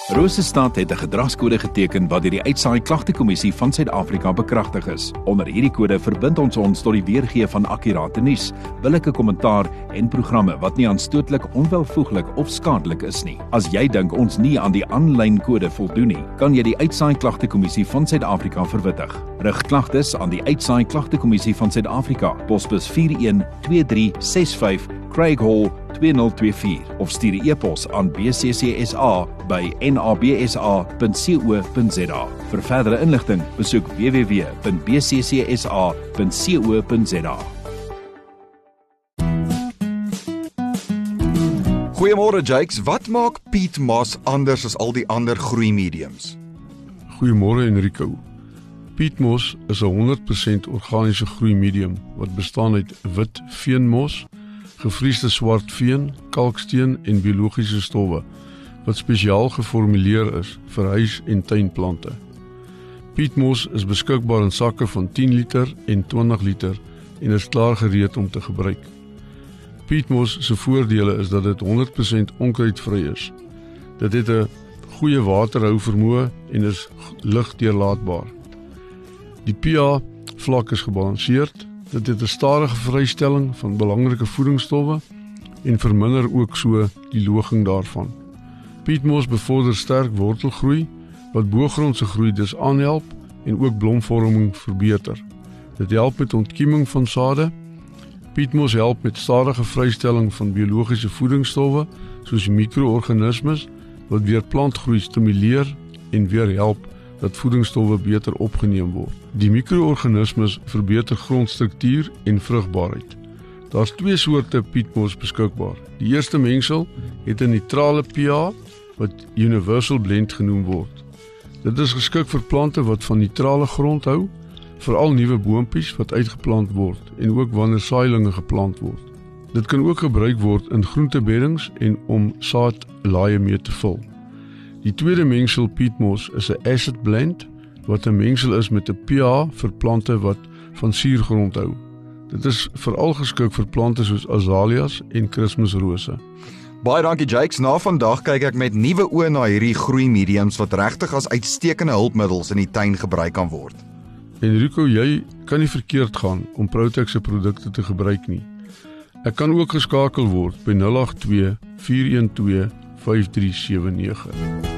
Rosestad het 'n gedragskode geteken wat deur die Uitsaai Klagtekommissie van Suid-Afrika bekragtig is. Onder hierdie kode verbind ons tot die weergee van akkurate nuus, billike kommentaar en programme wat nie aanstootlik, onwelvoeglik of skadelik is nie. As jy dink ons nie aan die aanlyn kode voldoen nie, kan jy die Uitsaai Klagtekommissie van Suid-Afrika verwittig. Rig klagtes aan die Uitsaai Klagtekommissie van Suid-Afrika, posbus 412365 Craig Hall 2024 of stuur 'n e-pos aan bccsa@nabsa.co.za. Vir verdere inligting, besoek www.bccsa.co.za. Goeiemôre Jakes, wat maak Piet Mos anders as al die ander groeimediums? Goeiemôre Enrico. Piet Mos is 'n 100% organiese groeimedium wat bestaan uit wit veenmos, gevriesde swart veen, kalksteen en biologiese stowwe wat spesiaal geformuleer is vir huis- en tuinplante. Piet Mos is beskikbaar in sakke van 10 liter en 20 liter en is klaar gereed om te gebruik. Piet Mos se voordele is dat dit 100% onkruidvry is. Dit het 'n goeie waterhou vermoë en is ligdeurlaatbaar. Die pH vlak is gebalanseerd. Dit het 'n stadige vrystelling van belangrike voedingsstowwe en verminder ook so die loging daarvan. Piet Mos bevorder sterk wortelgroei wat boogrondse groei dus aanhelp en ook blomvorming verbeter. Dit help met ontkieming van sade. Piet Mos help met stadige vrystelling van biologiese voedingsstowwe soos mikroorganismes wat weer plantgroei stimuleer en weer help dat voedingsstowwe beter opgeneem word. Die mikroorganismes verbeter grondstruktuur en vrugbaarheid. Daar's 2 soorte Piet Mos beskikbaar. Die eerste mengsel het 'n neutrale pH wat universal blend genoem word. Dit is geskik vir plante wat van neutrale grond hou, veral nuwe boontjies wat uitgeplant word en ook wanneer saailinge geplant word. Dit kan ook gebruik word in groentebeddings en om saadlaaie mee te vul. Die tweede mengsel Piet Mos is 'n acid blend wat 'n mengsel is met 'n pH vir plante wat van suurgrond hou. Dit is veral geskik vir plante soos azaleas en kerstmisrose. Baie dankie Jakes, na vandag kyk ek met nuwe oë na hierdie groeimediums wat regtig as uitstekende hulpmiddels in die tuin gebruik kan word. Enrico, jy kan nie verkeerd gaan om Protex se produkte te gebruik nie. Ek kan ook geskakel word by 082 412 5379.